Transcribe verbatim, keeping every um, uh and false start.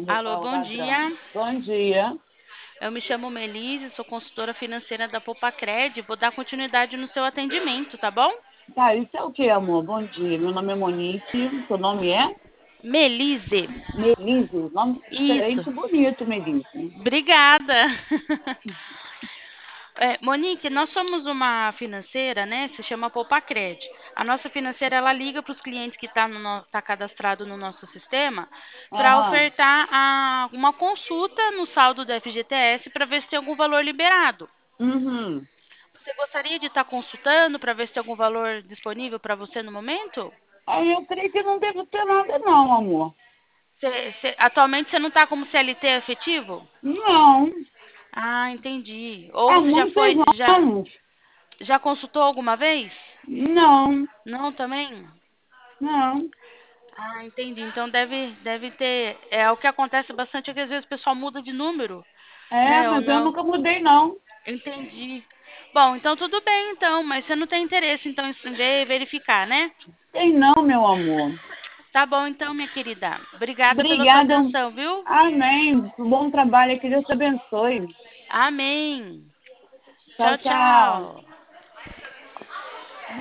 Alô, Roubar o bom ladrão. dia. Bom dia. Eu me chamo Melise, sou consultora financeira da Popacred. Vou dar continuidade no seu atendimento, tá bom? Tá, isso é o que, amor? Bom dia. Meu nome é Monique. Seu nome é? Melise. Melise. Nome Isso. diferente e bonito, Melise. Obrigada. É, Monique, nós somos uma financeira, né? Se chama Popacred. A nossa financeira ela liga para os clientes que estão tá no, tá cadastrado no nosso sistema para Aham. ofertar a, uma consulta no saldo do F G T S para ver se tem algum valor liberado. Uhum. Você gostaria de estar consultando para ver se tem algum valor disponível para você no momento? Aí eu creio que não deve ter nada, não, amor. Você- você- atualmente você não está como C L T efetivo? Não. Ah, entendi. Há Ou você já muitos foi, já, anos. já consultou alguma vez? Não. Não, também? Não. Ah, entendi. Então deve, deve ter. É o que acontece bastante é que às vezes o pessoal muda de número, É, né? Ou mas eu não. nunca mudei, não. Entendi. Bom, então tudo bem, então. Mas você não tem interesse então em ver, verificar, né? Tem não, meu amor. Tá bom, então, minha querida. Obrigada pela sua Obrigada. atenção, viu? Amém. Bom trabalho. Que Deus te abençoe. Amém. Tchau, Tchau, tchau. tchau.